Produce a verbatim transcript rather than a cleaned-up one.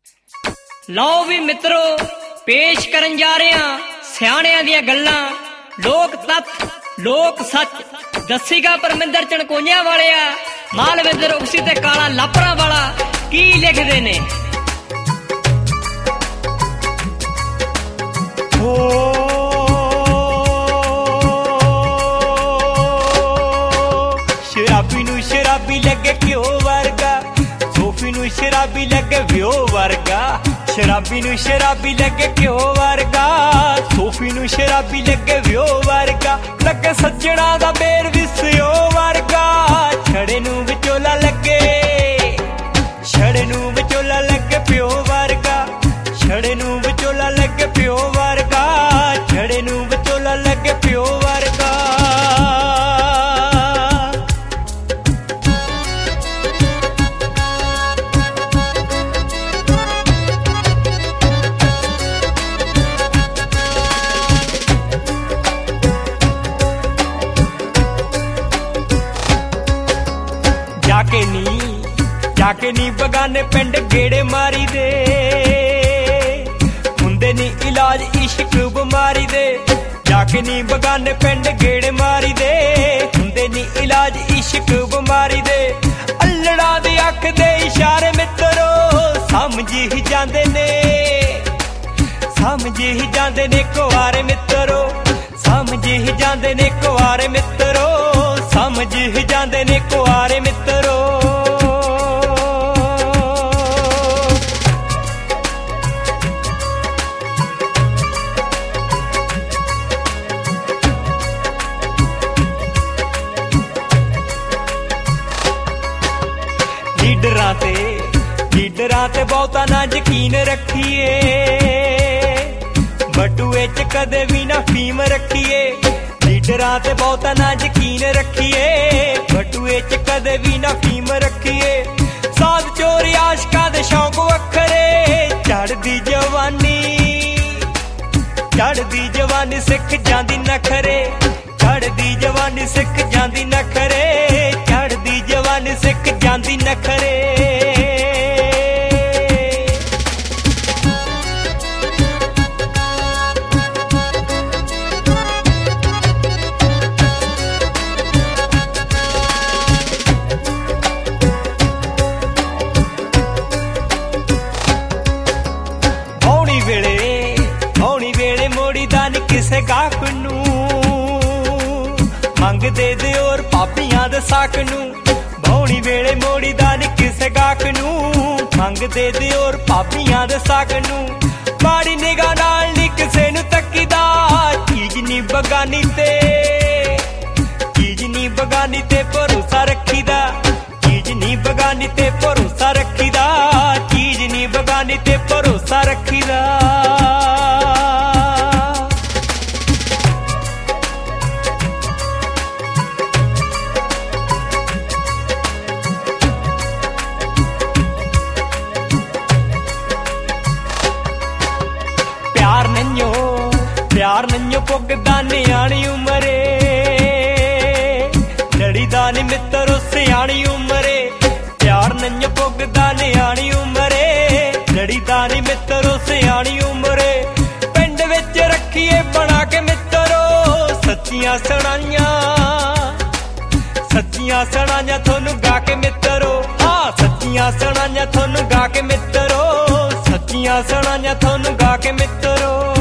ਲਓ ਵੀ ਮਿੱਤਰੋ, ਪੇਸ਼ ਕਰਨ ਜਾ ਰਹੇ ਹਾਂ ਸਿਆਣਿਆਂ ਦੀਆਂ ਗੱਲਾਂ, ਲੋਕ ਤੱਥ ਲੋਕ ਸੱਚ। ਦੱਸੀਗਾ ਪਰਮਿੰਦਰ ਚਣਕੋਈਆਂ ਵਾਲਿਆ, ਮਾਲਵਿੰਦਰ ਉਕਸੀ ਤੇ ਕਾਲਾ ਲਾਪਰਾ ਵਾਲਾ ਕੀ ਲਿਖਦੇ ਨੇ। शराबी नू शराबी लगे घ्यो वर्गा, सोफी नू शराबी लगे व्यो वर्गा। शराबी नू शराबी लगे घ्यो वर्गा, सोफी नू शराबी लगे व्यो वर्गा। लगे सज्जणा दा बेर विस्यो वर्गा, छड़े नू विचोला लगे, छड़े नू विचोला लगे प्यो वर्गा। छड़े नू विचोला लगे प्यो वर्गा, छड़े नू विचोला लगे प्यो वर्गा। जाके नी जाके नी बगाने पिंड गेड़े मारी दे, हुंदे नी इलाज इश्क बीमारी दे। जाके नी बगाने पिंड गेड़े मारी दे, हुंदे नी इलाज इश्क बीमारी दे। अल्लड़ा दे अख दे इशारे मित्रो समझ ही जांदे ने, समझ ही जांदे ने कुआरे मित्रो, समझ ही जांदे ने कुआरे मित्रो, समझ ही जांदे ने कुआरे मित्रो। लीडरां ते लीडरां ते बहुता ना यकीन रखिए, बटूए च कदे भी ना फीम रखिए। लीडरां ते बहुता ना यकीन रखिए, बटूए च कदे भी ना फीम रखिए। साध चोरी आशकां दे शौक वखरे, चढ़दी जवानी चढ़दी जवानी सिख जांदी नखरे, चढ़दी जवानी सिख जांदी नखरे, चढ़दी जवानी सिख जांदी नखरे। किसे गाहक नू मंग दे दे और पापियां दे साक नू, भौणी वेले मोड़ी दा नी किसे गाहक नू मंग दे दे और पापियां दे साक नू। माड़ी निगाह नाल नी किसे नू तकीदा, चीज नी बगानी ते चीज नी बगानी ते भरोसा रखीदा, चीज नी बगानी ते भरोसा रखीदा, चीज नी बगानी ते भरोसा रखीदा। प्यार नन्यो प्यार नन्यो पुगदा न्याणी उमरे, लड़ीदा नी मित्रो सियाणी उमरे। प्यार नन्यो पुगदा न्याणी उमरे, लड़ीदा नी मित्रो सियाणी उमरे। पिंड विच रखिए बना के मित्रो सच्चियां सणाइयां, सच्चियां सणाइयां थोनू गा के मित्रो। हाँ सच्चियां सणाइयां थोनू गा के मित्रो, सच्चियां सणाइयां थोनू गा के मित्रो।